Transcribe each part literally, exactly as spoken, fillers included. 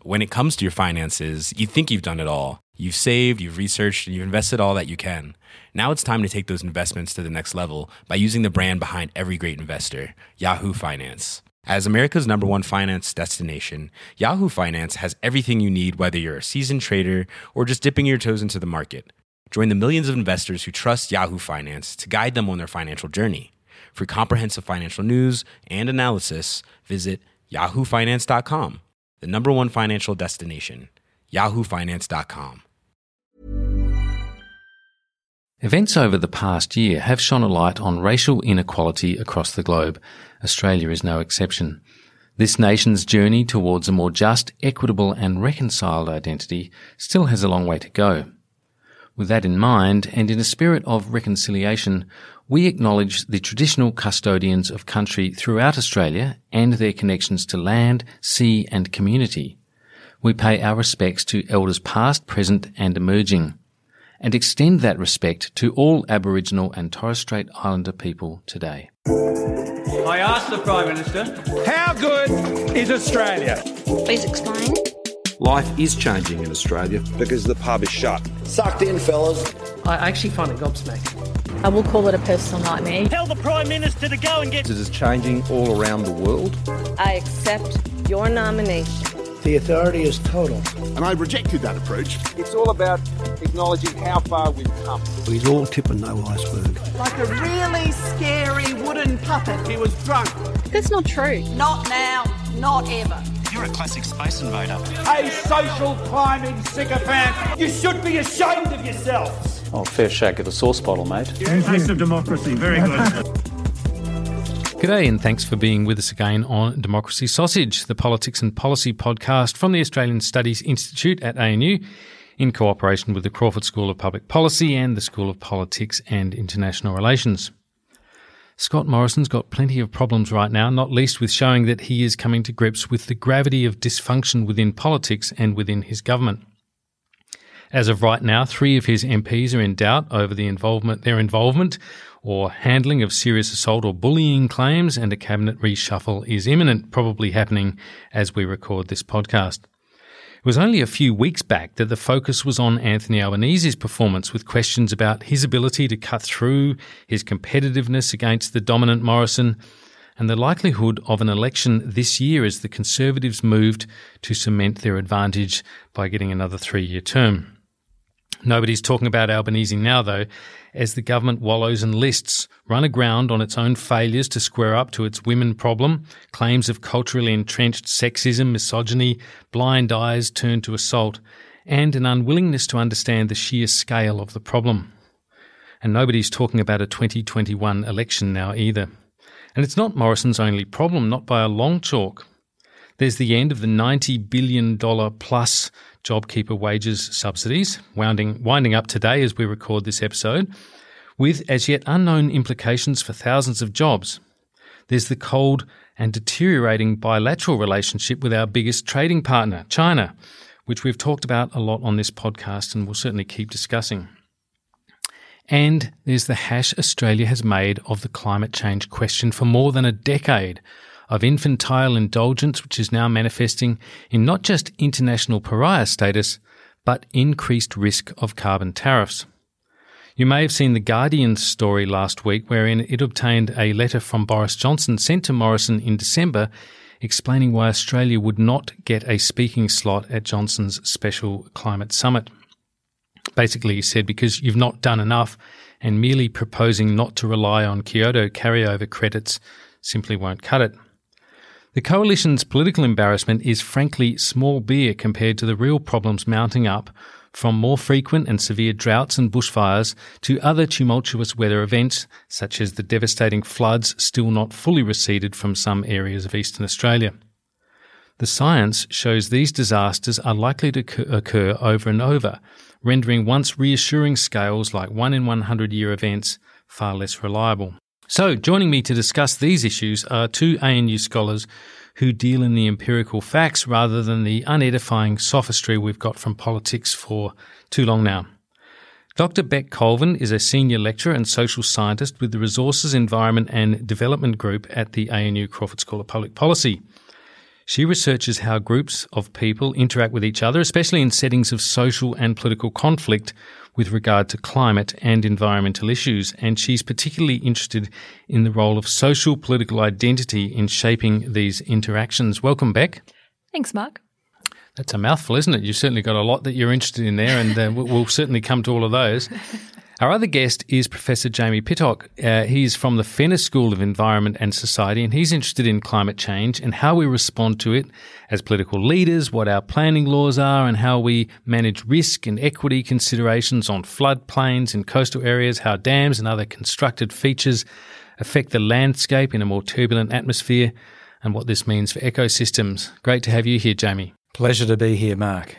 when it comes to your finances, you think you've done it all. You've saved, you've researched, and you've invested all that you can. Now it's time to take those investments to the next level by using the brand behind every great investor, Yahoo Finance. As America's number one finance destination, Yahoo Finance has everything you need, whether you're a seasoned trader or just dipping your toes into the market. Join the millions of investors who trust Yahoo Finance to guide them on their financial journey. For comprehensive financial news and analysis, visit yahoo finance dot com, the number one financial destination, yahoo finance dot com. Events over the past year have shone a light on racial inequality across the globe. Australia is no exception. This nation's journey towards a more just, equitable and reconciled identity still has a long way to go. With that in mind, and in a spirit of reconciliation, we acknowledge the traditional custodians of country throughout Australia and their connections to land, sea and community. We pay our respects to elders past, present and emerging, and extend that respect to all Aboriginal and Torres Strait Islander people today. I asked the Prime Minister, how good is Australia? Please explain. Life is changing in Australia because the pub is shut. Sucked in, fellas. I actually find it gobsmacking. I will call it a personal nightmare. Tell the Prime Minister to go and get... It is changing all around the world. I accept your nomination. The authority is total. And I rejected that approach. It's all about acknowledging how far we've come. He's all tip and no iceberg. Like a really scary wooden puppet. He was drunk. That's not true. Not now, not ever. You're a classic space invader. A social climbing sycophant. You should be ashamed of yourselves. Oh, fair shake of the sauce bottle, mate. Taste of democracy. Very good. G'day and thanks for being with us again on Democracy Sausage, the politics and policy podcast from the Australian Studies Institute at A N U in cooperation with the Crawford School of Public Policy and the School of Politics and International Relations. Scott Morrison's got plenty of problems right now, not least with showing that he is coming to grips with the gravity of dysfunction within politics and within his government. As of right now, three of his M Ps are in doubt over the involvement, their involvement or handling of serious assault or bullying claims, and a cabinet reshuffle is imminent, probably happening as we record this podcast. It was only a few weeks back that the focus was on Anthony Albanese's performance, with questions about his ability to cut through, his competitiveness against the dominant Morrison, and the likelihood of an election this year as the Conservatives moved to cement their advantage by getting another three-year term. Nobody's talking about Albanese now, though, as the government wallows and lists, run aground on its own failures to square up to its women problem, claims of culturally entrenched sexism, misogyny, blind eyes turned to assault, and an unwillingness to understand the sheer scale of the problem. And nobody's talking about a twenty twenty-one election now either. And it's not Morrison's only problem, not by a long chalk. There's the end of the ninety billion dollars plus JobKeeper wages subsidies, winding, winding up today as we record this episode, with as yet unknown implications for thousands of jobs. There's the cold and deteriorating bilateral relationship with our biggest trading partner, China, which we've talked about a lot on this podcast and will certainly keep discussing. And there's the hash Australia has made of the climate change question for more than a decade, of infantile indulgence which is now manifesting in not just international pariah status, but increased risk of carbon tariffs. You may have seen The Guardian's story last week, wherein it obtained a letter from Boris Johnson sent to Morrison in December explaining why Australia would not get a speaking slot at Johnson's special climate summit. Basically, he said, because you've not done enough, and merely proposing not to rely on Kyoto carryover credits simply won't cut it. The coalition's political embarrassment is frankly small beer compared to the real problems mounting up, from more frequent and severe droughts and bushfires to other tumultuous weather events, such as the devastating floods still not fully receded from some areas of eastern Australia. The science shows these disasters are likely to occur over and over, rendering once reassuring scales like one in one hundred year events far less reliable. So, joining me to discuss these issues are two A N U scholars who deal in the empirical facts rather than the unedifying sophistry we've got from politics for too long now. Doctor Beck Colvin is a senior lecturer and social scientist with the Resources, Environment and Development Group at the A N U Crawford School of Public Policy. She researches how groups of people interact with each other, especially in settings of social and political conflict with regard to climate and environmental issues. And she's particularly interested in the role of social political identity in shaping these interactions. Welcome, Beck. Thanks, Mark. That's a mouthful, isn't it? You've certainly got a lot that you're interested in there, and uh, we'll certainly come to all of those. Our other guest is Professor Jamie Pittock. Uh, he's from the Fenner School of Environment and Society, and he's interested in climate change and how we respond to it as political leaders, what our planning laws are, and how we manage risk and equity considerations on floodplains in coastal areas, how dams and other constructed features affect the landscape in a more turbulent atmosphere, and what this means for ecosystems. Great to have you here, Jamie. Pleasure to be here, Mark.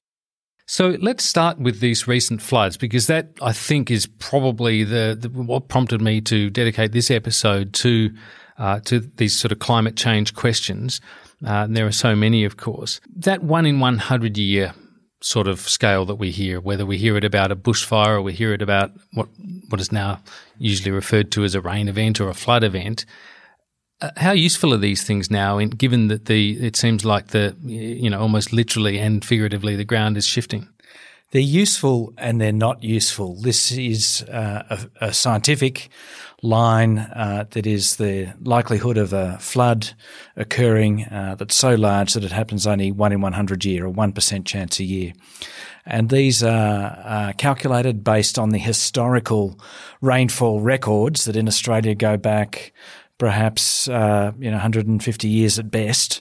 So let's start with these recent floods, because that, I think, is probably the, the what prompted me to dedicate this episode to uh, to these sort of climate change questions. Uh, and there are so many, of course. That one in one hundred year sort of scale that we hear, whether we hear it about a bushfire or we hear it about what what is now usually referred to as a rain event or a flood event. Uh, how useful are these things now, in, given that the it seems like the, you know, almost literally and figuratively the ground is shifting? They're useful and they're not useful. This is uh, a, a scientific line uh, that is the likelihood of a flood occurring uh, that's so large that it happens only one in one hundred year, or one percent chance a year. And these are uh, calculated based on the historical rainfall records that in Australia go back perhaps uh, you know, one hundred fifty years at best.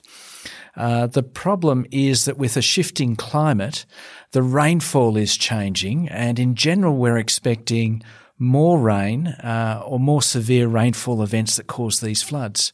Uh, the problem is that with a shifting climate, the rainfall is changing, and in general we're expecting more rain uh, or more severe rainfall events that cause these floods.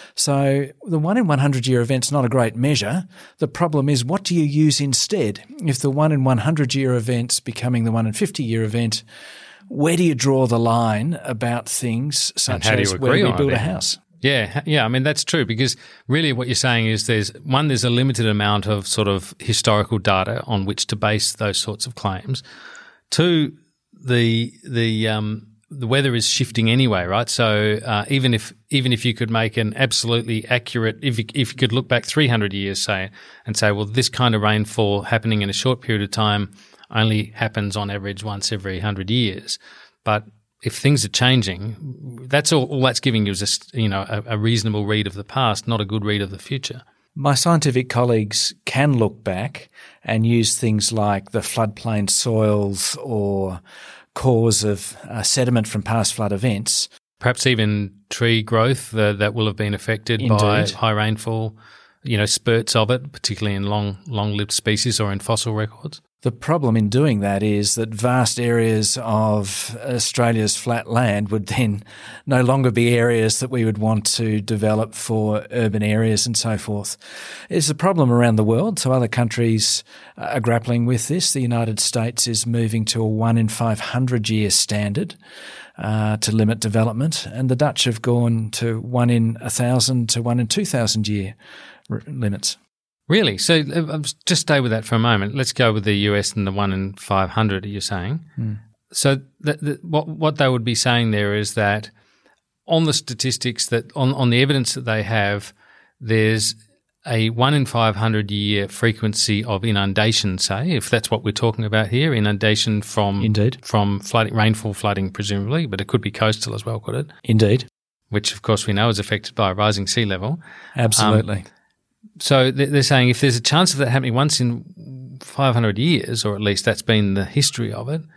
So the one in one hundred year event's not a great measure. The problem is, what do you use instead? If the one in one hundred year event's becoming the one in fifty year event, where do you draw the line about things such as where we build a house? Yeah, yeah. I mean, that's true, because really what you're saying is there's one, there's a limited amount of sort of historical data on which to base those sorts of claims. Two, the the um, the weather is shifting anyway, right? So uh, even if even if you could make an absolutely accurate, if you, if you could look back three hundred years, say, and say, well, this kind of rainfall happening in a short period of time only happens on average once every one hundred years. But if things are changing, that's all, all that's giving you is a, you know, a, a reasonable read of the past, not a good read of the future. My scientific colleagues can look back and use things like the floodplain soils or cause of uh, sediment from past flood events. Perhaps even tree growth uh, that will have been affected Indeed. by high rainfall, you know, spurts of it, particularly in long, long-lived species or in fossil records. The problem in doing that is that vast areas of Australia's flat land would then no longer be areas that we would want to develop for urban areas and so forth. It's a problem around the world, so other countries are grappling with this. The United States is moving to a one in five hundred year standard uh, to limit development, and the Dutch have gone to one in one thousand to one in two thousand year r- limits. Really? So uh, just stay with that for a moment. Let's go with the U S and the one in five hundred, you're saying. Mm. So the, the, what what they would be saying there is that on the statistics, that on, on the evidence that they have, there's a one in five hundred year frequency of inundation, say, if that's what we're talking about here, inundation from Indeed. from flooding, rainfall flooding presumably, but it could be coastal as well, could it? Indeed. Which, of course, we know is affected by a rising sea level. Absolutely. Um, So they're saying if there's a chance of that happening once in five hundred years, or at least that's been the history of it,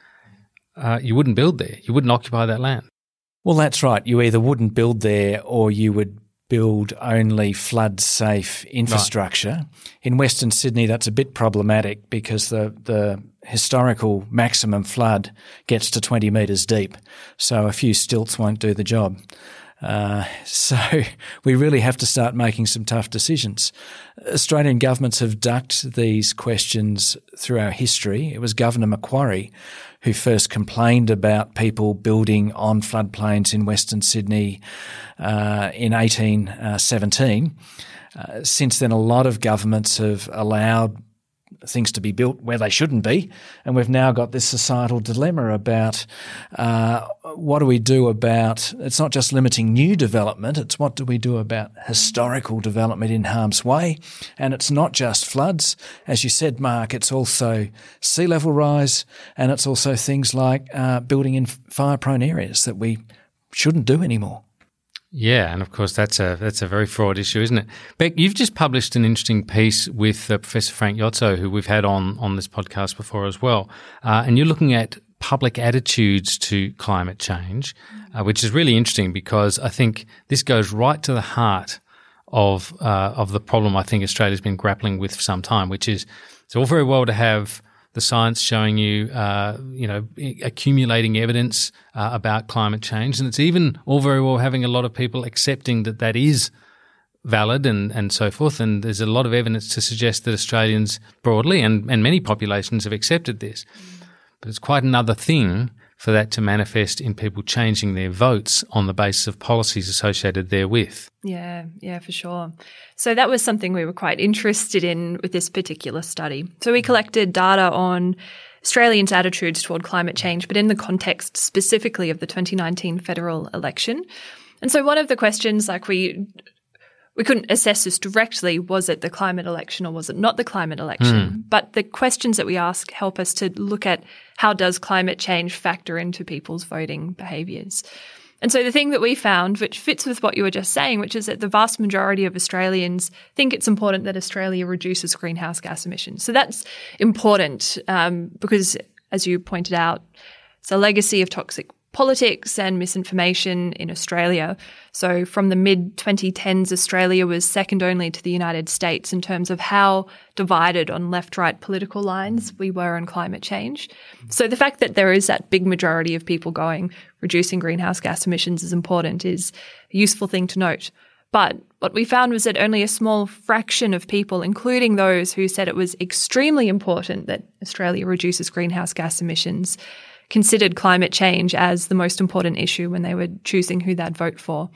uh, you wouldn't build there. You wouldn't occupy that land. Well, that's right. You either wouldn't build there or you would build only flood-safe infrastructure. Right. In Western Sydney, that's a bit problematic because the, the historical maximum flood gets to twenty metres deep, so a few stilts won't do the job. Uh, so we really have to start making some tough decisions. Australian governments have ducked these questions through our history. It was Governor Macquarie who first complained about people building on floodplains in Western Sydney uh, in eighteen seventeen. Uh, since then, a lot of governments have allowed things to be built where they shouldn't be. And we've now got this societal dilemma about uh, what do we do about, it's not just limiting new development, it's what do we do about historical development in harm's way. And it's not just floods. As you said, Mark, it's also sea level rise, and it's also things like uh, building in fire-prone areas that we shouldn't do anymore. Yeah, and of course that's a that's a very fraught issue, isn't it? Beck, you've just published an interesting piece with uh, Professor Frank Yotzo, who we've had on on this podcast before as well, uh, and you're looking at public attitudes to climate change, uh, which is really interesting because I think this goes right to the heart of uh, of the problem I think Australia's been grappling with for some time, which is it's all very well to have the science showing you, uh, you know, accumulating evidence uh, about climate change. And it's even all very well having a lot of people accepting that that is valid and, and so forth. And there's a lot of evidence to suggest that Australians broadly and, and many populations have accepted this. But it's quite another thing for that to manifest in people changing their votes on the basis of policies associated therewith. Yeah, yeah, for sure. So that was something we were quite interested in with this particular study. So we collected data on Australians' attitudes toward climate change, but in the context specifically of the twenty nineteen federal election. And so one of the questions, like we we couldn't assess this directly, was it the climate election or was it not the climate election? Mm. But the questions that we ask help us to look at how does climate change factor into people's voting behaviours. And so the thing that we found, which fits with what you were just saying, which is that the vast majority of Australians think it's important that Australia reduces greenhouse gas emissions. So that's important um, because, as you pointed out, it's a legacy of toxic politics and misinformation in Australia. So from the mid twenty tens, Australia was second only to the United States in terms of how divided on left-right political lines we were on climate change. So the fact that there is that big majority of people going, reducing greenhouse gas emissions is important is a useful thing to note. But what we found was that only a small fraction of people, including those who said it was extremely important that Australia reduces greenhouse gas emissions, considered climate change as the most important issue when they were choosing who they'd vote for.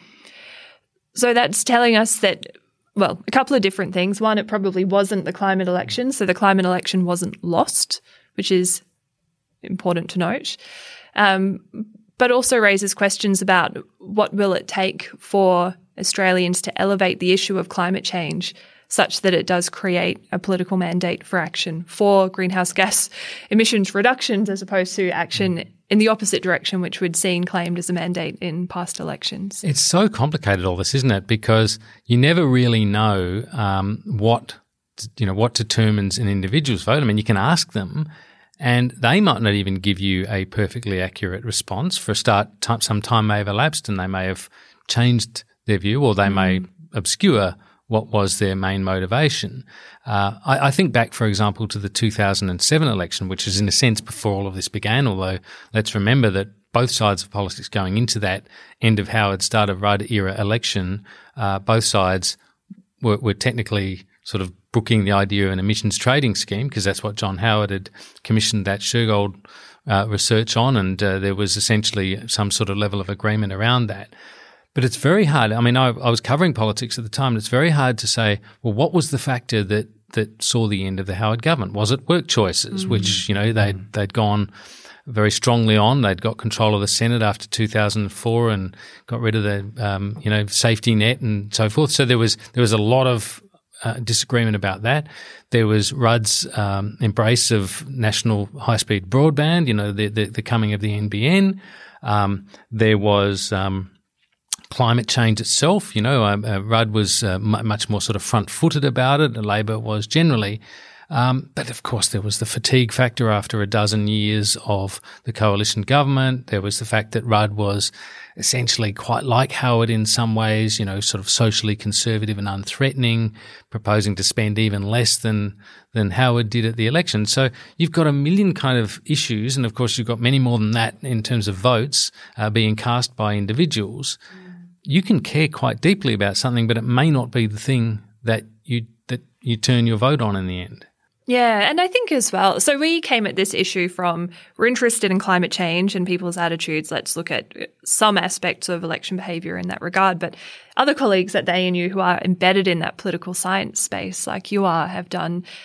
So that's telling us that, well, a couple of different things. One, it probably wasn't the climate election, so the climate election wasn't lost, which is important to note, um, but also raises questions about what will it take for Australians to elevate the issue of climate change such that it does create a political mandate for action for greenhouse gas emissions reductions as opposed to action in the opposite direction, which we'd seen claimed as a mandate in past elections. It's so complicated, all this, isn't it? Because you never really know um, what, you know, what determines an individual's vote. I mean, you can ask them and they might not even give you a perfectly accurate response. For a start, t- some time may have elapsed and they may have changed their view or they mm. may obscure what was their main motivation. Uh, I, I think back, for example, to the two thousand seven election, which is in a sense before all of this began, although let's remember that both sides of politics going into that end of Howard started Rudd era election, uh, both sides were, were technically sort of brooking the idea of an emissions trading scheme because that's what John Howard had commissioned that Shergold uh, research on, and uh, there was essentially some sort of level of agreement around that. But it's very hard. I mean, I, I was covering politics at the time, and it's very hard to say, well, what was the factor that that saw the end of the Howard government? Was it work choices, mm. which, you know, they'd, they'd gone very strongly on. They'd got control of the Senate after two thousand four and got rid of the, um, you know, safety net and so forth. So there was there was a lot of uh, disagreement about that. There was Rudd's um, embrace of national high-speed broadband, you know, the, the, the coming of the N B N. Um, there was um, climate change itself. You know, uh, uh, Rudd was uh, m- much more sort of front-footed about it, and Labor was generally. Um, but of course, there was the fatigue factor after a dozen years of the coalition government. There was the fact that Rudd was essentially quite like Howard in some ways, you know, sort of socially conservative and unthreatening, proposing to spend even less than than Howard did at the election. So you've got a million kind of issues, and of course you've got many more than that in terms of votes uh, being cast by individuals. You can care quite deeply about something, but it may not be the thing that you that you turn your vote on in the end. Yeah, and I think as well, so we came at this issue from, we're interested in climate change and people's attitudes. Let's look at some aspects of election behaviour in that regard. But other colleagues at the A N U who are embedded in that political science space, like you are, have done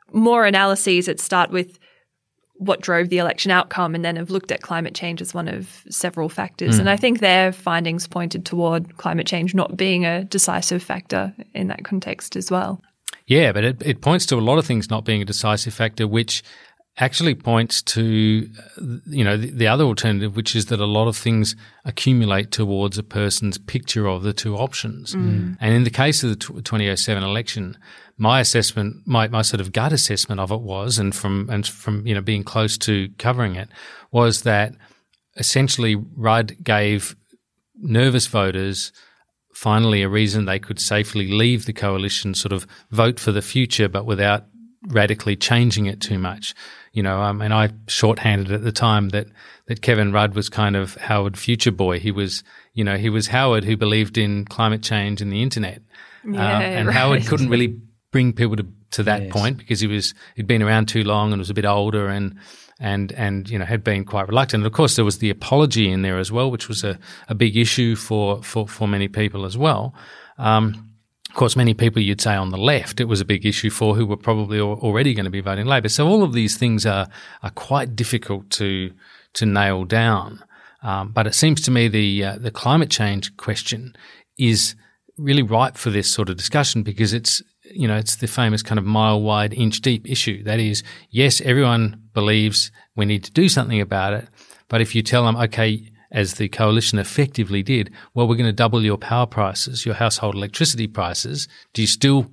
more analyses that start with what drove the election outcome and then have looked at climate change as one of several factors. Mm. And I think their findings pointed toward climate change not being a decisive factor in that context as well. Yeah, but it, it points to a lot of things not being a decisive factor, which actually points to, you know, the, the other alternative, which is that a lot of things accumulate towards a person's picture of the two options. Mm. And in the case of the twenty oh seven election, my assessment, my, my sort of gut assessment of it was, and from and from you know being close to covering it, was that essentially Rudd gave nervous voters finally a reason they could safely leave the coalition, sort of vote for the future, but without radically changing it too much. You know, um, and I shorthanded at the time that, that Kevin Rudd was kind of Howard Future Boy. He was, you know, he was Howard who believed in climate change and the internet. Yeah, um, and right. Howard couldn't really bring people to, to that yes. point because he was, he'd been around too long and was a bit older and, and, and, you know, had been quite reluctant. And of course there was the apology in there as well, which was a, a big issue for, for, for many people as well. Um, Of course, many people you'd say on the left, it was a big issue for who were probably already going to be voting Labor. So all of these things are are quite difficult to to nail down. Um, but it seems to me the uh, the climate change question is really ripe for this sort of discussion because it's you know it's the famous kind of mile wide, inch deep issue. That is, yes, everyone believes we need to do something about it, but if you tell them, okay, as the coalition effectively did, well, we're going to double your power prices, your household electricity prices. Do you still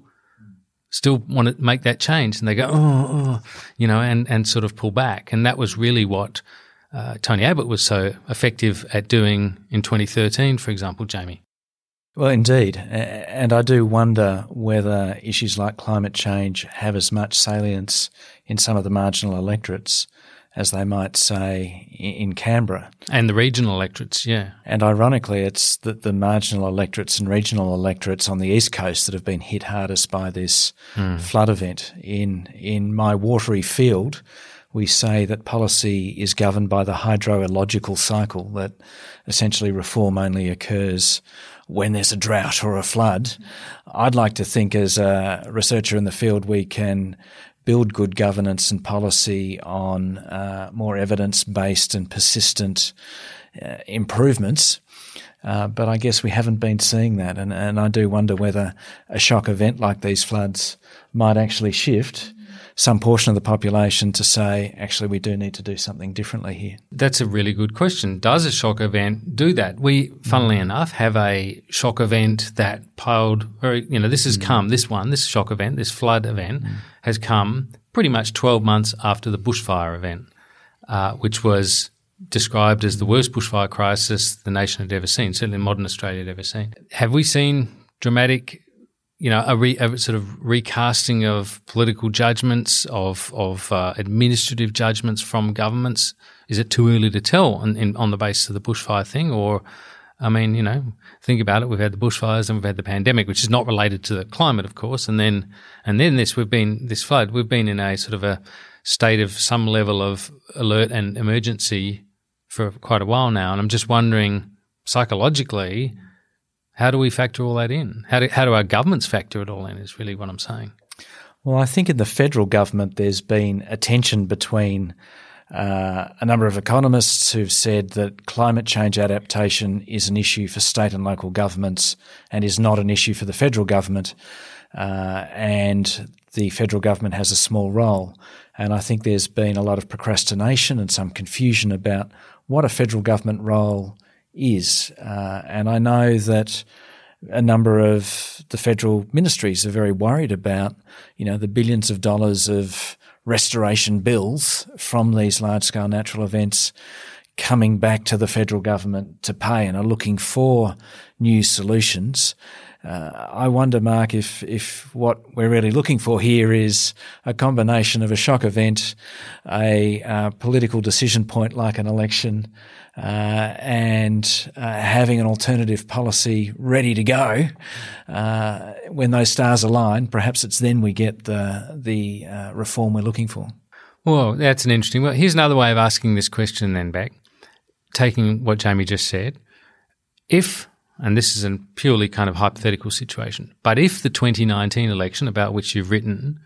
still want to make that change? And they go, oh, oh you know, and, and sort of pull back. And that was really what uh, Tony Abbott was so effective at doing in twenty thirteen, for example, Jamie. Well, indeed. And I do wonder whether issues like climate change have as much salience in some of the marginal electorates as they might say in Canberra. And the regional electorates, yeah. And ironically, it's the, the marginal electorates and regional electorates on the East Coast that have been hit hardest by this mm. flood event. In in my watery field, we say that policy is governed by the hydrological cycle, that essentially reform only occurs when there's a drought or a flood. I'd like to think as a researcher in the field we can build good governance and policy on uh, more evidence-based and persistent uh, improvements. Uh, but I guess we haven't been seeing that. And, and I do wonder whether a shock event like these floods might actually shift some portion of the population to say, actually, we do need to do something differently here. That's a really good question. Does a shock event do that? We, funnily mm. enough, have a shock event that piled very, you know, this has mm. come, this one, this shock event, this flood event mm. has come pretty much twelve months after the bushfire event, uh, which was described as the worst bushfire crisis the nation had ever seen, certainly modern Australia had ever seen. Have we seen dramatic You know, a, re, a sort of recasting of political judgments, of of uh, administrative judgments from governments? Is it too early to tell on, in, on the basis of the bushfire thing? Or, I mean, you know, think about it. We've had the bushfires and we've had the pandemic, which is not related to the climate, of course. And then, and then this, we've been this flood. We've been in a sort of a state of some level of alert and emergency for quite a while now. And I'm just wondering, psychologically, how do we factor all that in? How do, how do our governments factor it all in is really what I'm saying. Well, I think in the federal government there's been a tension between uh, a number of economists who've said that climate change adaptation is an issue for state and local governments and is not an issue for the federal government, uh, and the federal government has a small role. And I think there's been a lot of procrastination and some confusion about what a federal government role is. Uh, and I know that a number of the federal ministries are very worried about, you know, the billions of dollars of restoration bills from these large-scale natural events coming back to the federal government to pay and are looking for new solutions. Uh, I wonder, Mark, if if what we're really looking for here is a combination of a shock event, a uh, political decision point like an election, uh, and uh, having an alternative policy ready to go. Uh, when those stars align, perhaps it's then we get the the uh, reform we're looking for. Well, that's an interesting. Well, here's another way of asking this question then, Beck. Taking what Jamie just said, if, and this is a purely kind of hypothetical situation, but if the twenty nineteen election about which you've written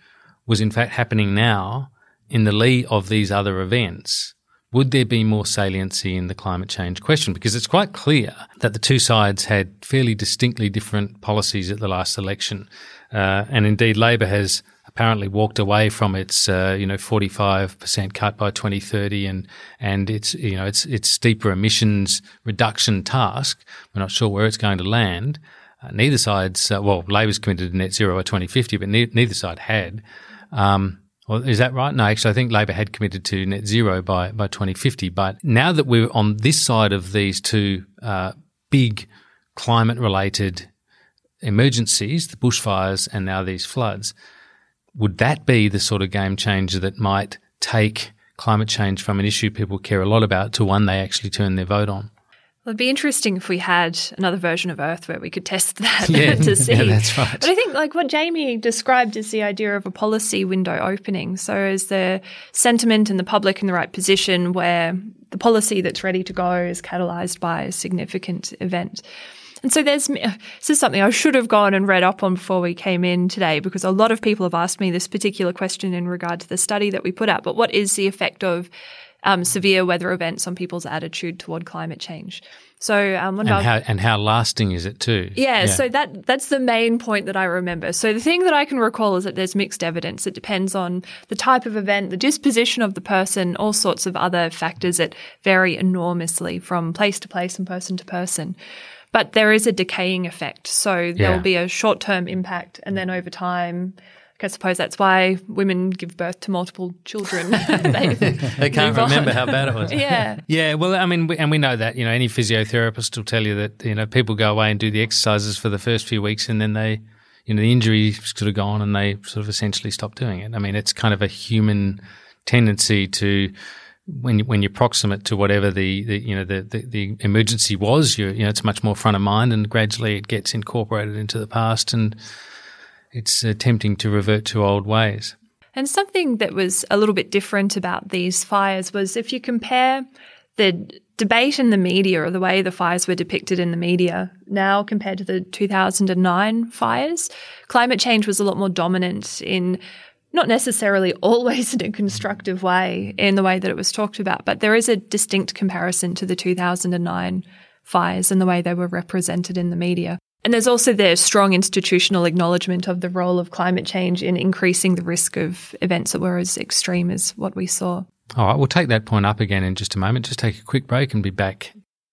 was in fact happening now in the lee of these other events, would there be more saliency in the climate change question? Because it's quite clear that the two sides had fairly distinctly different policies at the last election. Uh, and indeed, Labor has apparently walked away from its, uh, you know, forty-five percent cut by twenty thirty and, and its, you know, its, its steeper emissions reduction task. We're not sure where it's going to land. Uh, neither side's, uh, well, Labor's committed to net zero by twenty fifty, but ne- neither side had. Um, Well, is that right? No, actually, I think Labor had committed to net zero by, by twenty fifty. But now that we're on this side of these two uh, big climate-related emergencies, the bushfires and now these floods, would that be the sort of game changer that might take climate change from an issue people care a lot about to one they actually turn their vote on? Well, it'd be interesting if we had another version of Earth where we could test that yeah, to see. Yeah, that's right. But I think like what Jamie described is the idea of a policy window opening. So is the sentiment and the public in the right position where the policy that's ready to go is catalysed by a significant event. And so there's this is something I should have gone and read up on before we came in today, because a lot of people have asked me this particular question in regard to the study that we put out. But what is the effect of Um, severe weather events on people's attitude toward climate change? So, um, and, how, and how lasting is it too? Yeah, yeah, so that that's the main point that I remember. So the thing that I can recall is that there's mixed evidence. It depends on the type of event, the disposition of the person, all sorts of other factors that vary enormously from place to place and person to person. But there is a decaying effect. So there yeah. will be a short-term impact, and then over time, I suppose that's why women give birth to multiple children. they, they can't remember how bad it was. Yeah. Yeah, well, I mean, we, and we know that, you know, any physiotherapist will tell you that, you know, people go away and do the exercises for the first few weeks and then they, you know, the injury sort of gone and they sort of essentially stop doing it. I mean, it's kind of a human tendency to, when, when you're proximate to whatever the, the you know, the, the, the emergency was, you're, you know, it's much more front of mind and gradually it gets incorporated into the past and it's uh, tempting to revert to old ways. And something that was a little bit different about these fires was if you compare the debate in the media or the way the fires were depicted in the media now compared to the two thousand nine fires, climate change was a lot more dominant in not necessarily always in a constructive way in the way that it was talked about, but there is a distinct comparison to the two thousand nine fires and the way they were represented in the media. And there's also the strong institutional acknowledgement of the role of climate change in increasing the risk of events that were as extreme as what we saw. All right, we'll take that point up again in just a moment. Just take a quick break and be back.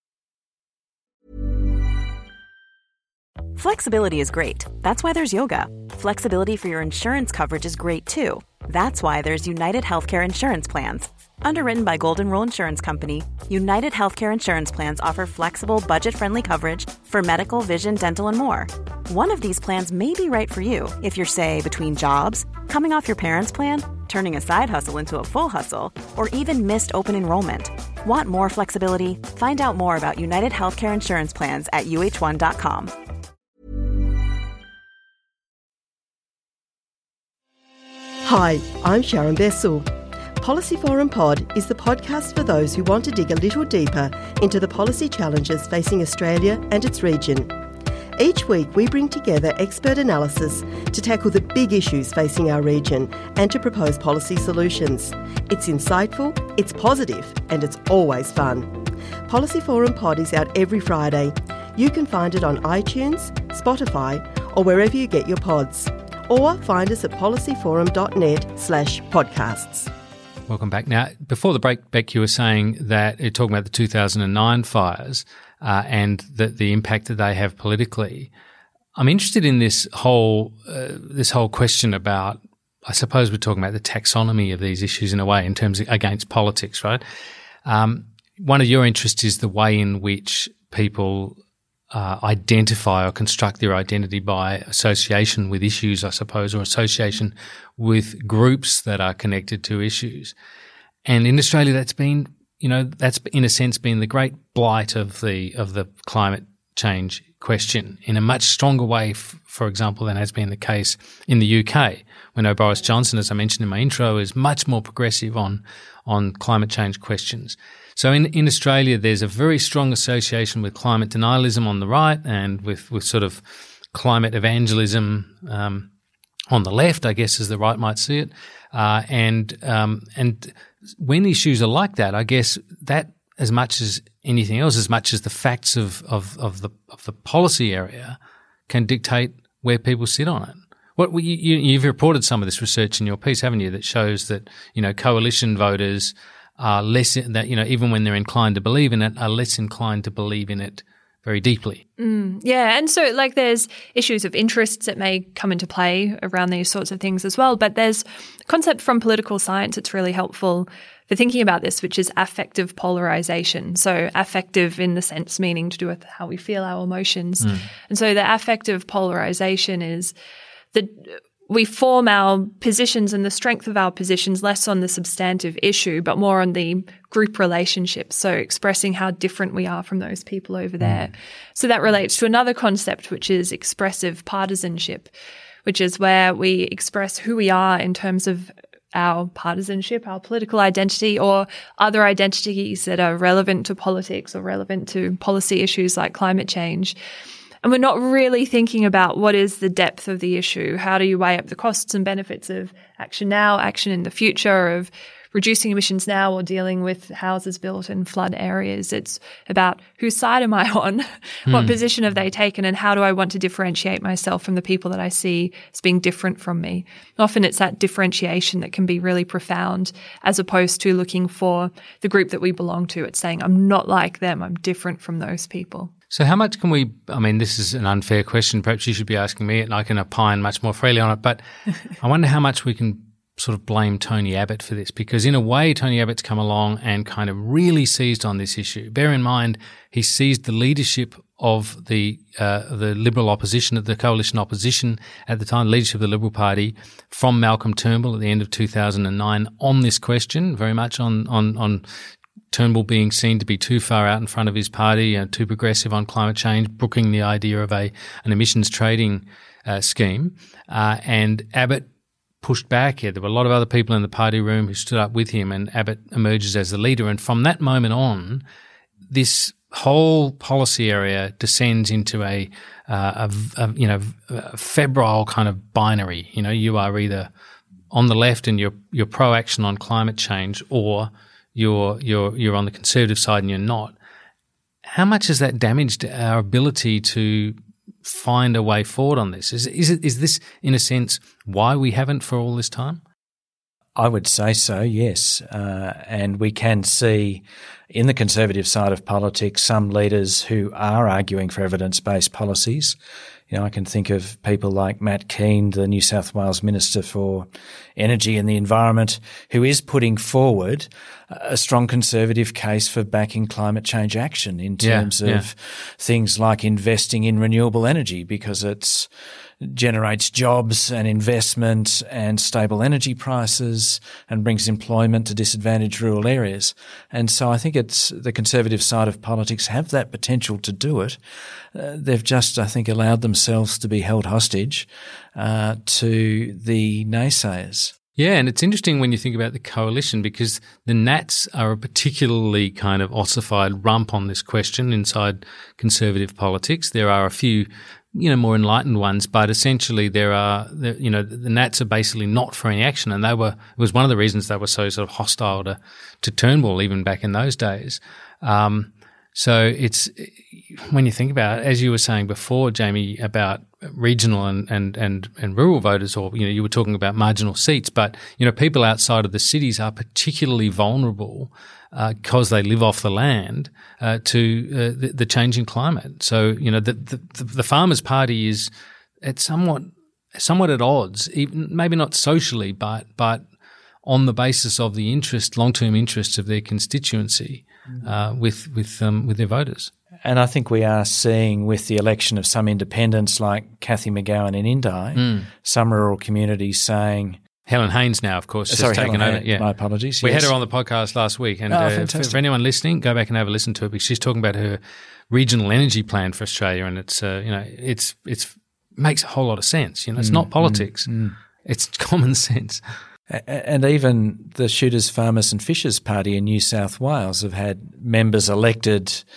Flexibility is great. That's why there's yoga. Flexibility for your insurance coverage is great too. That's why there's United Healthcare Insurance Plans. Underwritten by Golden Rule Insurance Company, United Healthcare Insurance Plans offer flexible, budget-friendly coverage for medical, vision, dental, and more. One of these plans may be right for you if you're, say, between jobs, coming off your parents' plan, turning a side hustle into a full hustle, or even missed open enrollment. Want more flexibility? Find out more about United Healthcare Insurance Plans at U H one dot com. Hi, I'm Sharon Bessel. Policy Forum Pod is the podcast for those who want to dig a little deeper into the policy challenges facing Australia and its region. Each week we bring together expert analysis to tackle the big issues facing our region and to propose policy solutions. It's insightful, it's positive, and it's always fun. Policy Forum Pod is out every Friday. You can find it on iTunes, Spotify, or wherever you get your pods. Or find us at policyforum.net slash podcasts. Welcome back. Now, before the break, Beck, you were saying that you're talking about the two thousand nine fires uh, and the, the impact that they have politically. I'm interested in this whole uh, this whole question about, I suppose we're talking about the taxonomy of these issues in a way in terms of against politics, right? Um, one of your interests is the way in which people Uh, identify or construct their identity by association with issues, I suppose, or association with groups that are connected to issues. And in Australia, that's been, you know, that's in a sense been the great blight of the of the climate change question in a much stronger way, f- for example, than has been the case in the U K. We know Boris Johnson, as I mentioned in my intro, is much more progressive on on climate change questions. So in, in Australia, there's a very strong association with climate denialism on the right and with, with sort of climate evangelism um, on the left, I guess, as the right might see it. Uh, and um, and when issues are like that, I guess that as much as anything else, as much as the facts of, of, of the of the policy area can dictate where people sit on it. What you, you, you've reported some of this research in your piece, haven't you? That shows that, you know, coalition voters are less, that, you know, even when they're inclined to believe in it, are less inclined to believe in it very deeply. Mm, yeah. And so like there's issues of interests that may come into play around these sorts of things as well. But there's a concept from political science that's really helpful for thinking about this, which is affective polarization. So affective in the sense meaning to do with how we feel, our emotions. Mm. And so the affective polarization is that we form our positions and the strength of our positions less on the substantive issue, but more on the group relationships. So expressing how different we are from those people over there. Mm. So that relates to another concept, which is expressive partisanship, which is where we express who we are in terms of our partisanship, our political identity, or other identities that are relevant to politics or relevant to policy issues like climate change. And we're not really thinking about what is the depth of the issue. How do you weigh up the costs and benefits of action now, action in the future, of reducing emissions now or dealing with houses built in flood areas? It's about whose side am I on? Mm. What position have they taken? And how do I want to differentiate myself from the people that I see as being different from me? Often it's that differentiation that can be really profound, as opposed to looking for the group that we belong to. It's saying, I'm not like them. I'm different from those people. So how much can we – I mean, this is an unfair question. Perhaps you should be asking me it and I can opine much more freely on it. But I wonder how much we can sort of blame Tony Abbott for this, because in a way Tony Abbott's come along and kind of really seized on this issue. Bear in mind he seized the leadership of the uh, the Liberal opposition, the coalition opposition at the time, leadership of the Liberal Party, from Malcolm Turnbull at the end of two thousand nine on this question, very much on on on – Turnbull being seen to be too far out in front of his party, uh, too progressive on climate change, brooking the idea of a an emissions trading uh, scheme. Uh, and Abbott pushed back. Yeah, there were a lot of other people in the party room who stood up with him, and Abbott emerges as the leader. And from that moment on, this whole policy area descends into a, uh, a, a you know a febrile kind of binary. You know, you are either on the left and you're you're pro action on climate change, or you're you're you're on the conservative side and you're not. How much has that damaged our ability to find a way forward on this? Is is it is this in a sense why we haven't for all this time? I would say so, yes. Uh, and we can see in the conservative side of politics some leaders who are arguing for evidence-based policies. You know, I can think of people like Matt Keane, the New South Wales Minister for Energy and the Environment, who is putting forward a strong conservative case for backing climate change action in terms yeah, yeah. of things like investing in renewable energy, because it's generates jobs and investment and stable energy prices and brings employment to disadvantaged rural areas. And so I think it's the conservative side of politics have that potential to do it. Uh, they've just, I think, allowed themselves to be held hostage uh, to the naysayers. Yeah, and it's interesting when you think about the coalition, because the Nats are a particularly kind of ossified rump on this question inside conservative politics. There are a few, you know, more enlightened ones, but essentially there are, you know, the Nats are basically not for any action, and they were, it was one of the reasons they were so sort of hostile to, to Turnbull even back in those days. Um, so it's, when you think about it, as you were saying before, Jamie, about regional and, and, and, and rural voters, or, you know, you were talking about marginal seats, but, you know, people outside of the cities are particularly vulnerable because uh, they live off the land uh, to uh, the, the changing climate. So, you know, the, the, the Farmers' Party is it's somewhat somewhat at odds, even maybe not socially, but but on the basis of the interest, long-term interests of their constituency uh, with with um, with their voters. And I think we are seeing with the election of some independents like Cathy McGowan in Indi, mm. some rural communities saying. Helen Haynes now, of course, has Sorry, taken Helen over. Haynes, yeah. My apologies. We yes. had her on the podcast last week, and oh, uh, for, for anyone listening, go back and have a listen to it, because she's talking about her regional energy plan for Australia, and it's uh, you know it's it's makes a whole lot of sense. You know, it's mm, not politics; mm, mm. it's common sense. And even the Shooters, Farmers and Fishers Party in New South Wales have had members elected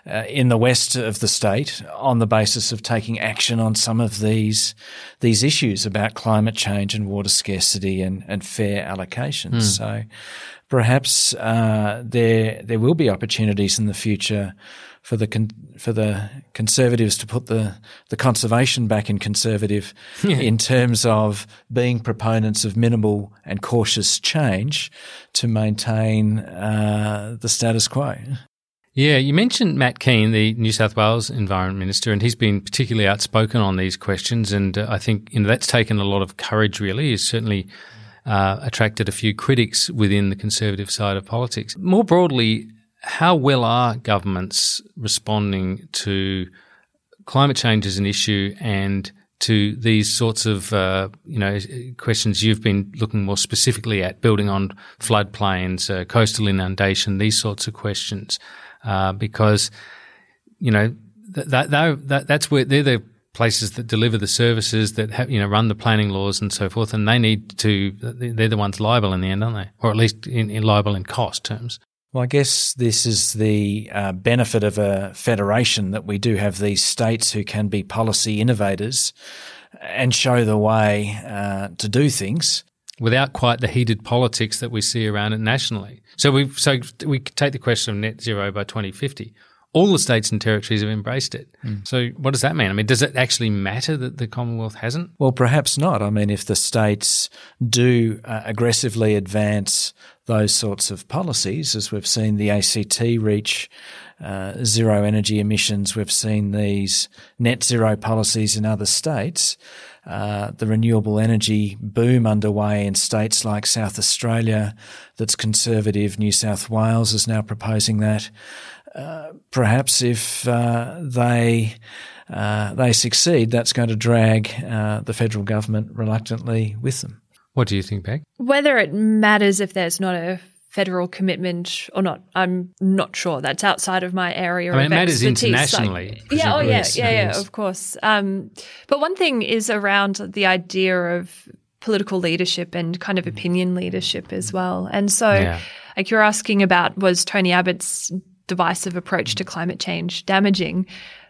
uh, in the west of the state on the basis of taking action on some of these these issues about climate change and water scarcity and, and fair allocations. Mm. So perhaps uh, there there will be opportunities in the future for the con- for the Conservatives to put the, the conservation back in conservative yeah. in terms of being proponents of minimal and cautious change to maintain uh, the status quo. Yeah, you mentioned Matt Kean, the New South Wales Environment Minister, and he's been particularly outspoken on these questions, and uh, I think you know that's taken a lot of courage, really. He's certainly uh, attracted a few critics within the Conservative side of politics. More broadly, how well are governments responding to climate change as an issue and to these sorts of, uh, you know, questions you've been looking more specifically at, building on floodplains, uh, coastal inundation, these sorts of questions? Uh, because, you know, that, that, that that's where they're the places that deliver the services that have, you know, run the planning laws and so forth, and they need to, they're the ones liable in the end, aren't they? Or at least in, in liable in cost terms. Well, I guess this is the uh, benefit of a federation, that we do have these states who can be policy innovators and show the way uh, to do things without quite the heated politics that we see around it nationally. So we so we take the question of net zero by twenty fifty. All the states and territories have embraced it. Mm. So what does that mean? I mean, does it actually matter that the Commonwealth hasn't? Well, perhaps not. I mean, if the states do uh, aggressively advance those sorts of policies, as we've seen the A C T reach uh, zero energy emissions, we've seen these net zero policies in other states, uh, the renewable energy boom underway in states like South Australia that's conservative, New South Wales is now proposing that. Uh, perhaps if uh, they uh, they succeed, that's going to drag uh, the federal government reluctantly with them. What do you think, Beck? Whether it matters if there's not a federal commitment or not, I'm not sure. That's outside of my area I mean, of it matters expertise. internationally. Like, yeah, oh yeah, yes, yeah, yeah, yes. of course. Um, but one thing is around the idea of political leadership and kind of opinion leadership as well. And so, yeah. like you're asking about, was Tony Abbott's divisive approach to climate change damaging?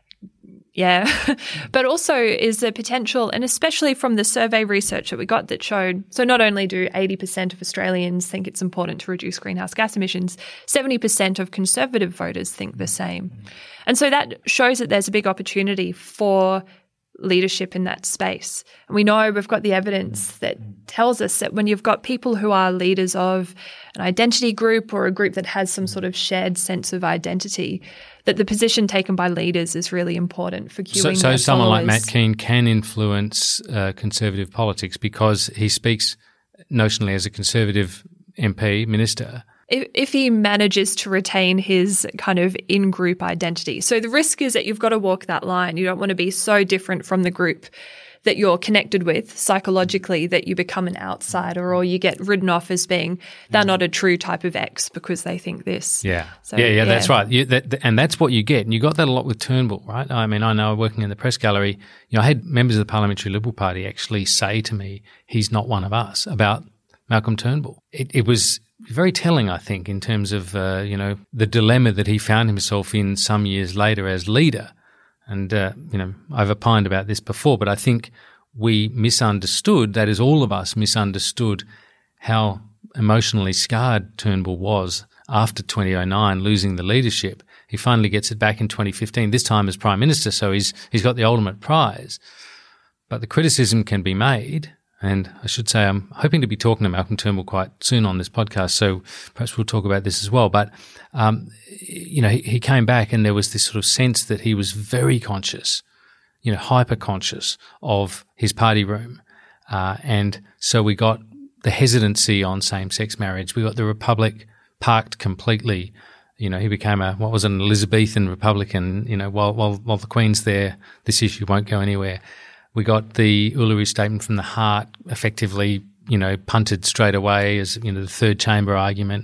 Yeah. But also is the potential, and especially from the survey research that we got that showed, so not only do eighty percent of Australians think it's important to reduce greenhouse gas emissions, seventy percent of Conservative voters think the same. And so that shows that there's a big opportunity for leadership in that space. And we know we've got the evidence that tells us that when you've got people who are leaders of an identity group or a group that has some sort of shared sense of identity, that the position taken by leaders is really important for cueing So, so their someone followers. like Matt Kean can influence uh, Conservative politics because he speaks notionally as a Conservative M P, minister. If, if he manages to retain his kind of in-group identity. So the risk is that you've got to walk that line. You don't want to be so different from the group that you're connected with psychologically that you become an outsider, or you get written off as being, they're not a true type of X because they think this. Yeah, so, yeah, yeah, yeah, that's right. You, that, and that's what you get. And you got that a lot with Turnbull, right? I mean, I know working in the press gallery, you know, I had members of the Parliamentary Liberal Party actually say to me, he's not one of us, about Malcolm Turnbull. It, it was very telling, I think, in terms of, uh, you know, the dilemma that he found himself in some years later as leader. And, uh, you know, I've opined about this before, but I think we misunderstood, that is, all of us misunderstood how emotionally scarred Turnbull was after twenty oh nine, losing the leadership. He finally gets it back in twenty fifteen, this time as Prime Minister, so he's he's got the ultimate prize. But the criticism can be made, and I should say I'm hoping to be talking to Malcolm Turnbull quite soon on this podcast, so perhaps we'll talk about this as well. But, um, you know, he, he came back and there was this sort of sense that he was very conscious, you know, hyper-conscious of his party room. Uh, and so we got the hesitancy on same-sex marriage. We got the Republic parked completely. You know, he became a, what was an Elizabethan Republican, you know, while, while, while the Queen's there, this issue won't go anywhere. We got the Uluru Statement from the Heart effectively, you know, punted straight away as, you know, the third chamber argument.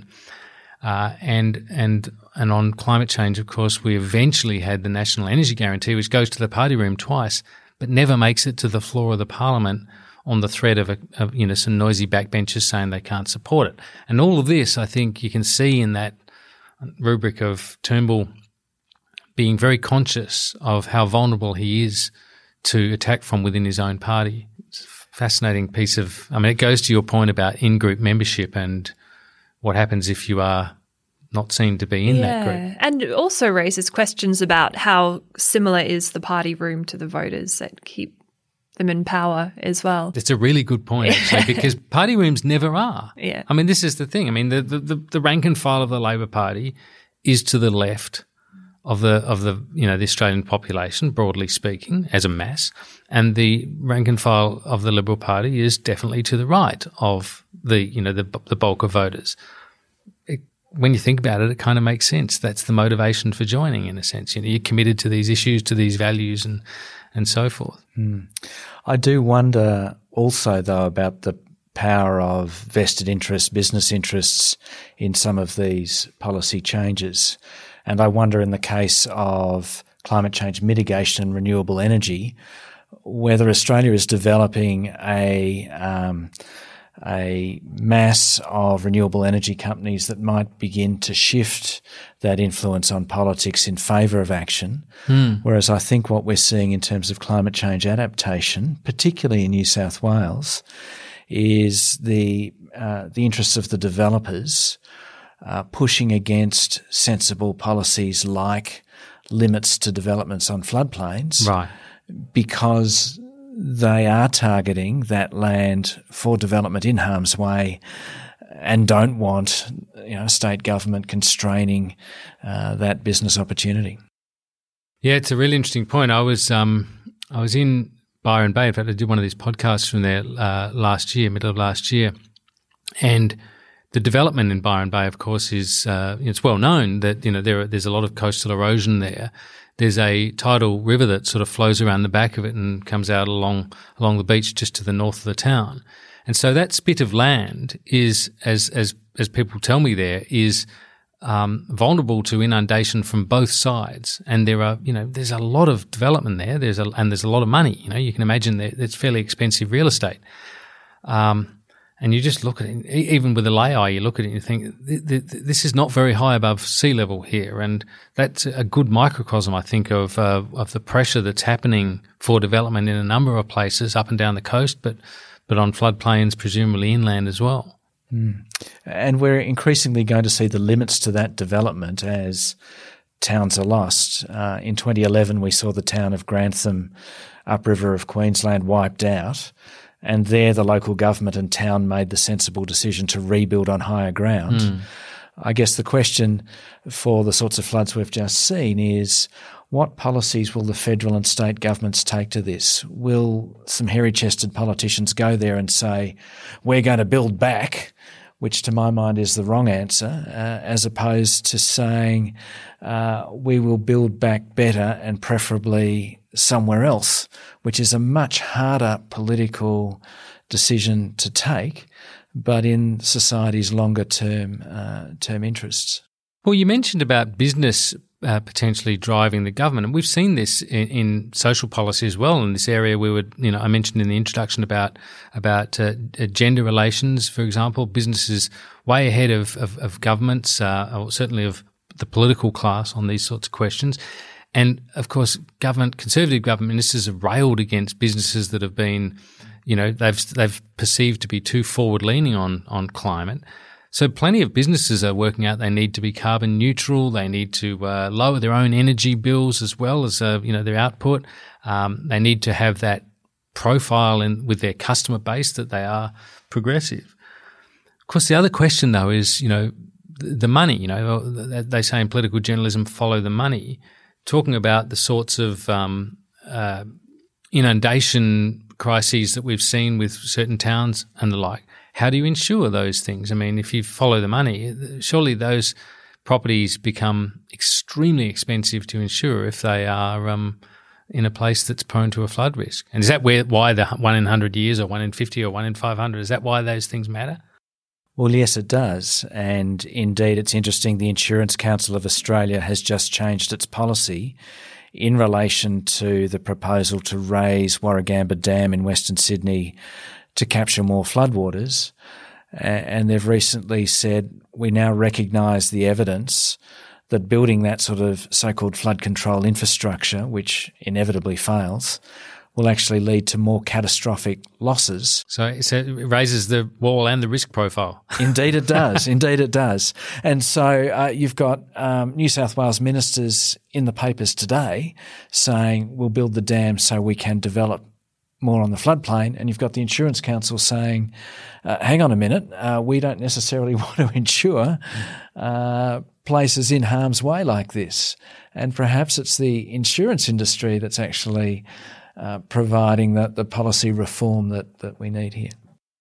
Uh, and and and on climate change, of course, we eventually had the National Energy Guarantee, which goes to the party room twice, but never makes it to the floor of the Parliament on the threat of, a, of you know, some noisy backbenchers saying they can't support it. And all of this, I think, you can see in that rubric of Turnbull being very conscious of how vulnerable he is to attack from within his own party. It's a fascinating piece of, I mean, it goes to your point about in-group membership and what happens if you are not seen to be in yeah. that group. And also raises questions about how similar is the party room to the voters that keep them in power as well. It's a really good point, actually, because party rooms never are. Yeah. I mean, this is the thing. I mean, the, the, the rank and file of the Labor Party is to the left of the of the you know the Australian population, broadly speaking, as a mass, and the rank and file of the Liberal Party is definitely to the right of the you know the the bulk of voters. It, when you think about it, it kind of makes sense. That's the motivation for joining, in a sense. You know, you're committed to these issues, to these values, and and so forth. Mm. I do wonder also, though, about the power of vested interests, business interests in some of these policy changes. And I wonder, in the case of climate change mitigation and renewable energy, whether Australia is developing a um, a mass of renewable energy companies that might begin to shift that influence on politics in favour of action. Mm. Whereas I think what we're seeing in terms of climate change adaptation, particularly in New South Wales, is the uh, the interests of the developers uh, pushing against sensible policies like limits to developments on floodplains, right? Because they are targeting that land for development in harm's way, and don't want you know state government constraining uh, that business opportunity. Yeah, it's a really interesting point. I was um, I was in Byron Bay. In fact, I did one of these podcasts from there uh, last year, middle of last year, and the development in Byron Bay, of course, is uh, it's well known that you know there are, there's a lot of coastal erosion there. There's a tidal river that sort of flows around the back of it and comes out along along the beach just to the north of the town, and so that spit of land is, as as as people tell me, there is um, vulnerable to inundation from both sides, and there are you know there's a lot of development there. There's a and there's a lot of money. You know, you can imagine that it's fairly expensive real estate. Um, And you just look at it, even with a lay eye, you look at it and you think, this is not very high above sea level here. And that's a good microcosm, I think, of uh, of the pressure that's happening for development in a number of places up and down the coast, but, but on floodplains, presumably inland as well. Mm. And we're increasingly going to see the limits to that development as towns are lost. Uh, in twenty eleven, we saw the town of Grantham, upriver of Queensland, wiped out. And there the local government and town made the sensible decision to rebuild on higher ground. Mm. I guess the question for the sorts of floods we've just seen is, what policies will the federal and state governments take to this? Will some hairy-chested politicians go there and say, we're going to build back, which to my mind is the wrong answer, uh, as opposed to saying uh, we will build back better and preferably somewhere else, which is a much harder political decision to take, but in society's longer term uh, term interests. Well, you mentioned about business uh, potentially driving the government, and we've seen this in, in social policy as well. In this area, we would, you know, I mentioned in the introduction about about uh, gender relations, for example. Businesses way ahead of of, of governments, uh, or certainly of the political class on these sorts of questions. And of course, government, conservative government ministers have railed against businesses that have been, you know, they've they've perceived to be too forward-leaning on on climate. So plenty of businesses are working out they need to be carbon neutral. They need to uh, lower their own energy bills as well as uh, you know their output. Um, they need to have that profile in with their customer base that they are progressive. Of course, the other question though is, you know, the, the money. You know, they say in political journalism, follow the money. Talking about the sorts of um, uh, inundation crises that we've seen with certain towns and the like, how do you ensure those things? I mean, if you follow the money, surely those properties become extremely expensive to insure if they are um, in a place that's prone to a flood risk. And is that where why the one in one hundred years or one in fifty or one in five hundred, is that why those things matter? Well, yes, it does. And indeed, it's interesting, the Insurance Council of Australia has just changed its policy in relation to the proposal to raise Warragamba Dam in Western Sydney to capture more floodwaters. And they've recently said, we now recognise the evidence that building that sort of so-called flood control infrastructure, which inevitably fails, will actually lead to more catastrophic losses. So, so it raises the wall and the risk profile. Indeed it does. Indeed it does. And so uh, you've got um, New South Wales ministers in the papers today saying we'll build the dam so we can develop more on the floodplain, and you've got the Insurance Council saying, uh, hang on a minute, uh, we don't necessarily want to insure uh, places in harm's way like this. And perhaps it's the insurance industry that's actually uh, providing the, the policy reform that, that we need here.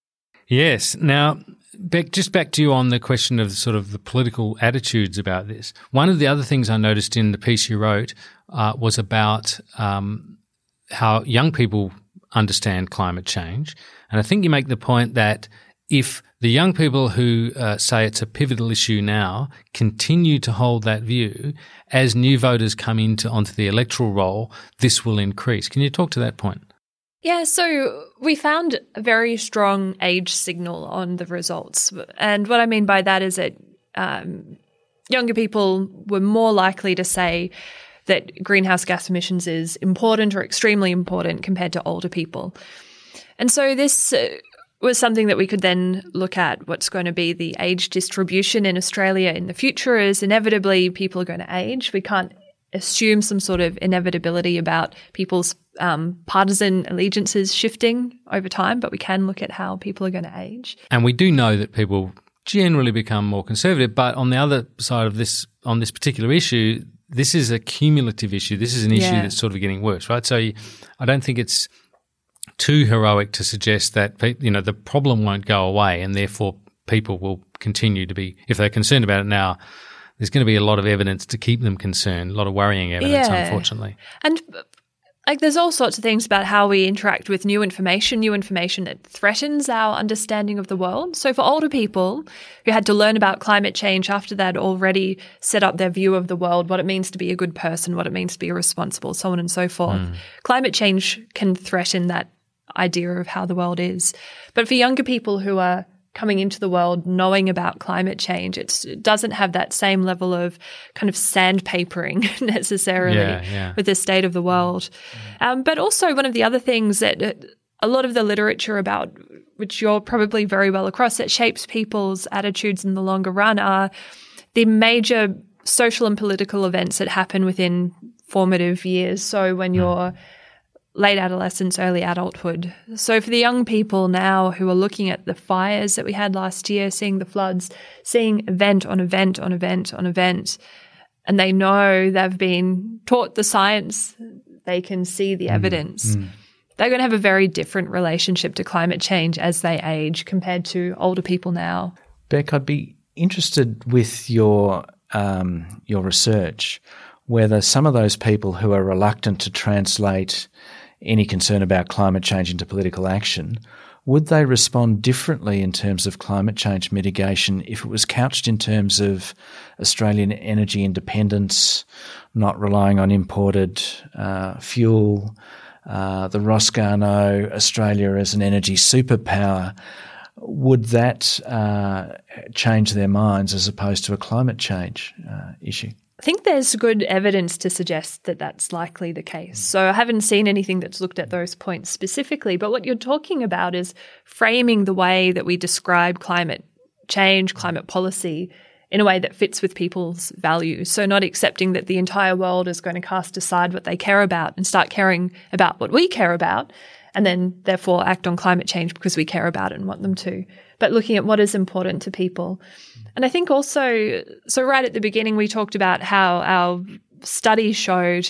Yes. Now, Beck, just back to you on the question of sort of the political attitudes about this. One of the other things I noticed in the piece you wrote uh, was about um, how young people understand climate change. And I think you make the point that if the young people who uh, say it's a pivotal issue now continue to hold that view, as new voters come into onto the electoral roll, this will increase. Can you talk to that point? Yeah, so we found a very strong age signal on the results. And what I mean by that is that um, younger people were more likely to say that greenhouse gas emissions is important or extremely important compared to older people. And so this uh, was something that we could then look at what's going to be the age distribution in Australia in the future, is inevitably people are going to age. We can't assume some sort of inevitability about people's um, partisan allegiances shifting over time, but we can look at how people are going to age. And we do know that people generally become more conservative, but on the other side of this, on this particular issue, this is a cumulative issue. This is an issue yeah. that's sort of getting worse, right? So you, I don't think it's too heroic to suggest that, you know, the problem won't go away and therefore people will continue to be, if they're concerned about it now, there's going to be a lot of evidence to keep them concerned, a lot of worrying evidence, yeah. unfortunately. And like there's all sorts of things about how we interact with new information, new information that threatens our understanding of the world. So for older people who had to learn about climate change after they'd already set up their view of the world, what it means to be a good person, what it means to be responsible, so on and so forth, mm. climate change can threaten that idea of how the world is. But for younger people who are coming into the world knowing about climate change, it's, it doesn't have that same level of kind of sandpapering necessarily yeah, yeah. with the state of the world. Um, but also one of the other things that uh, a lot of the literature about, which you're probably very well across, that shapes people's attitudes in the longer run are the major social and political events that happen within formative years. So when mm. you're late adolescence, early adulthood. So for the young people now who are looking at the fires that we had last year, seeing the floods, seeing event on event on event on event, and they know they've been taught the science, they can see the evidence. Mm. They're going to have a very different relationship to climate change as they age compared to older people now. Beck, I'd be interested with your um, your research whether some of those people who are reluctant to translate any concern about climate change into political action, would they respond differently in terms of climate change mitigation if it was couched in terms of Australian energy independence, not relying on imported uh, fuel, uh, the Ross Garnaut, Australia as an energy superpower? Would that uh, change their minds as opposed to a climate change uh, issue? I think there's good evidence to suggest that that's likely the case. So I haven't seen anything that's looked at those points specifically, but what you're talking about is framing the way that we describe climate change, climate policy in a way that fits with people's values. So not accepting that the entire world is going to cast aside what they care about and start caring about what we care about, and then therefore act on climate change because we care about it and want them to. But looking at what is important to people. And I think also, so right at the beginning we talked about how our study showed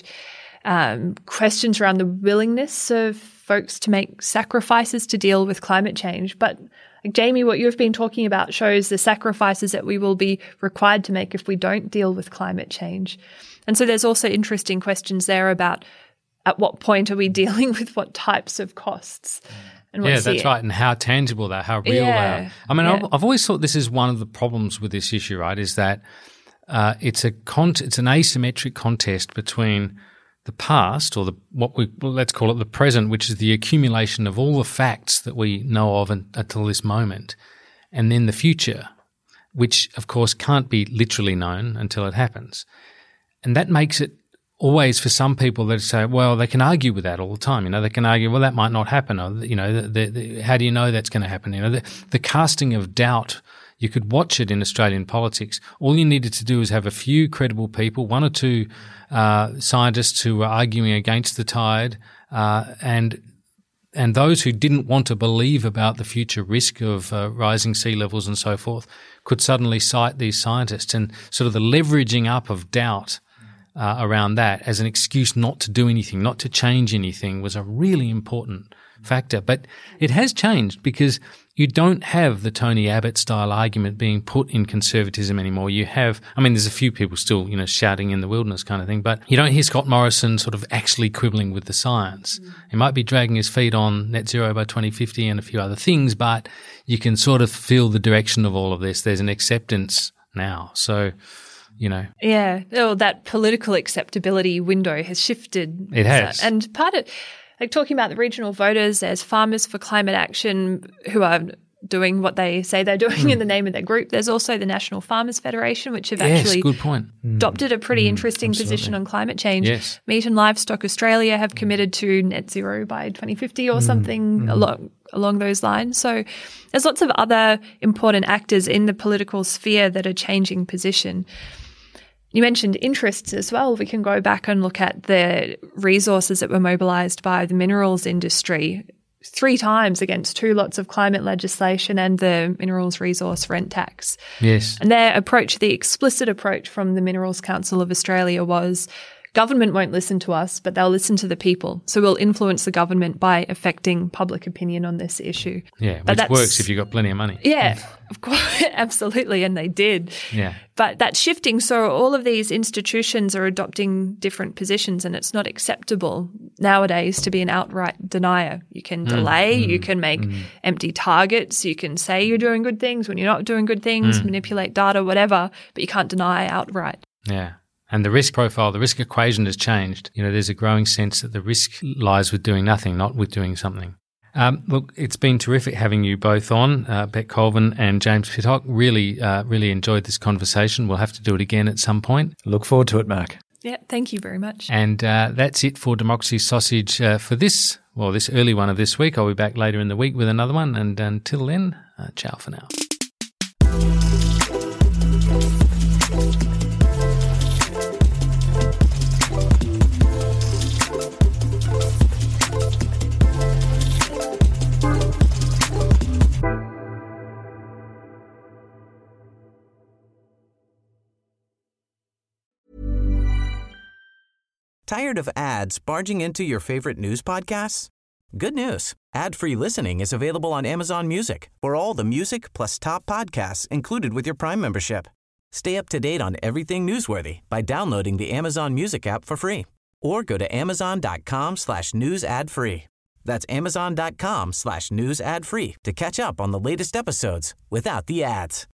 um, questions around the willingness of folks to make sacrifices to deal with climate change. But like Jamie, what you've been talking about shows the sacrifices that we will be required to make if we don't deal with climate change. And so there's also interesting questions there about at what point are we dealing with what types of costs? And yeah, that's right. And how tangible they are, how real yeah, they are. I mean, yeah. I've, I've always thought this is one of the problems with this issue, right, is that uh, it's a con- it's an asymmetric contest between the past, or the what we well, let's call it the present, which is the accumulation of all the facts that we know of un- until this moment, and then the future. which of course can't be literally known until it happens. And that makes it always for some people that say, well, they can argue with that all the time. You know, they can argue, well, that might not happen. Or, you know, the, the, the, how do you know that's going to happen? You know, the, the casting of doubt, you could watch it in Australian politics. All you needed to do is have a few credible people, one or two uh, scientists who were arguing against the tide, uh, and and those who didn't want to believe about the future risk of uh, rising sea levels and so forth could suddenly cite these scientists, and sort of the leveraging up of doubt Uh, around that as an excuse not to do anything, not to change anything, was a really important factor. But it has changed because you don't have the Tony Abbott style argument being put in conservatism anymore. You have, I mean, there's a few people still, you know, shouting in the wilderness kind of thing, but you don't hear Scott Morrison sort of actually quibbling with the science. Mm. He might be dragging his feet on net zero by twenty fifty and a few other things, but you can sort of feel the direction of all of this. There's an acceptance now. So, you know. Yeah. Oh, that political acceptability window has shifted. It has. And part of, like talking about the regional voters, there's Farmers for Climate Action who are doing what they say they're doing mm. in the name of their group. There's also the National Farmers Federation, which have yes, actually good point. adopted a pretty mm, interesting absolutely. position on climate change. Yes. Meat and Livestock Australia have committed to net zero by twenty fifty or mm, something mm. along along those lines. So there's lots of other important actors in the political sphere that are changing position. You mentioned interests as well. We can go back and look at the resources that were mobilised by the minerals industry three times against two lots of climate legislation and the minerals resource rent tax. Yes. And their approach, the explicit approach from the Minerals Council of Australia was government won't listen to us, but they'll listen to the people. So we'll influence the government by affecting public opinion on this issue. Yeah, but which works if you've got plenty of money. Yeah, of course, absolutely, and they did. Yeah. But that's shifting. So all of these institutions are adopting different positions, and it's not acceptable nowadays to be an outright denier. You can delay, mm, you can make mm. empty targets, you can say you're doing good things when you're not doing good things, mm. manipulate data, whatever, but you can't deny outright. Yeah. And the risk profile, the risk equation has changed. You know, there's a growing sense that the risk lies with doing nothing, not with doing something. Um, look, it's been terrific having you both on, uh, Bec Colvin and James Pittock. Really, uh, really enjoyed this conversation. We'll have to do it again at some point. Look forward to it, Mark. Yeah, thank you very much. And uh, that's it for Democracy Sausage uh, for this, well, this early one of this week. I'll be back later in the week with another one. And until then, uh, ciao for now. Tired of ads barging into your favorite news podcasts? Good news. Ad-free listening is available on Amazon Music for all the music plus top podcasts included with your Prime membership. Stay up to date on everything newsworthy by downloading the Amazon Music app for free or go to amazon.com slash news ad free. That's amazon.com slash news ad free to catch up on the latest episodes without the ads.